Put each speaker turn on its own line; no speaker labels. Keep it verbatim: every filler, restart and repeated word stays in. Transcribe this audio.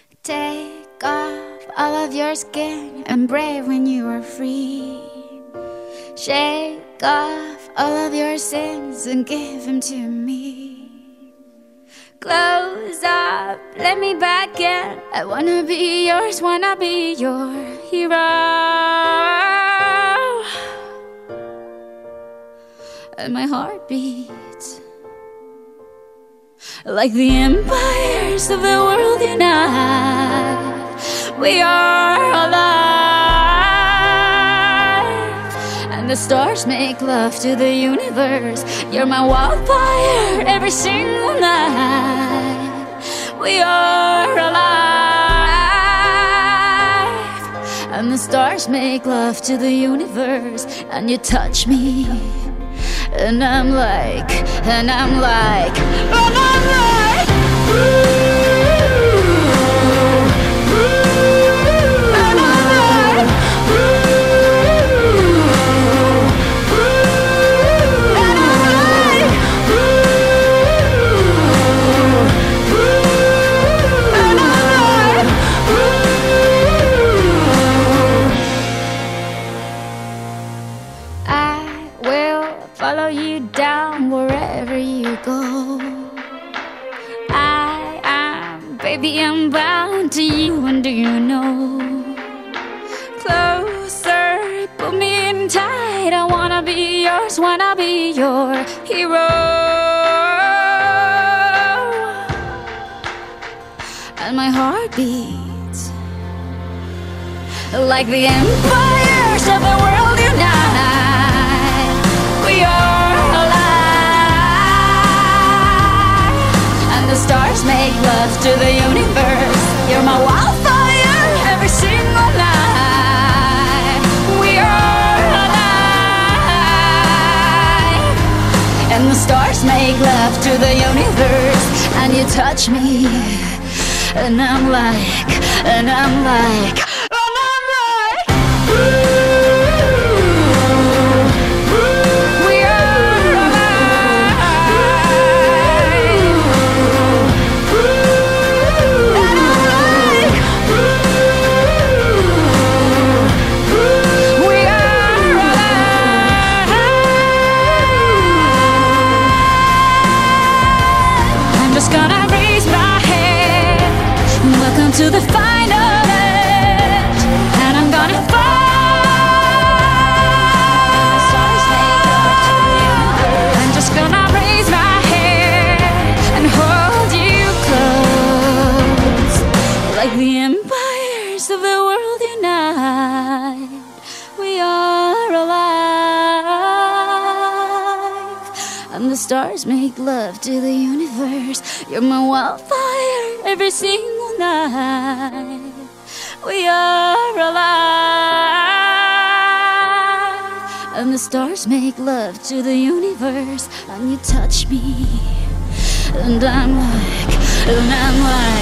Take off all of your skin and brave when you are free. Shake off all of your sins and give them to me. Close up, let me back in. I wanna be yours, wanna be your hero. And my heart beats like the empires of the world unite. We are alive, and the stars make love to the universe. You're my wildfire every single night. We are alive, and the stars make love to the universe. And you touch me, and I'm like, and I'm like, and I'm like, ooh, ooh, and I'm like, ooh, ooh, and I'm like, ooh, ooh, and I'm like, ooh. I will follow you down wherever you go. I am, baby, I'm bound to you, and do you know? Closer, put me in tight. I wanna be yours, wanna be your hero. And my heart beats like the empires of the world unite. We are alive, and the stars make love to the universe. You're my wildfire every single night. We are alive, and the stars make love to the universe. And you touch me, and I'm like, and I'm like, and I'm like, ooh. Gonna raise my head, welcome to the final edge, and I'm gonna fall. I'm just gonna raise my head and hold you close, like the empires of the world unite. We are alive, and the stars make love to the universe. You're my wildfire every single night. We are alive, and the stars make love to the universe. And you touch me, and I'm like, and I'm like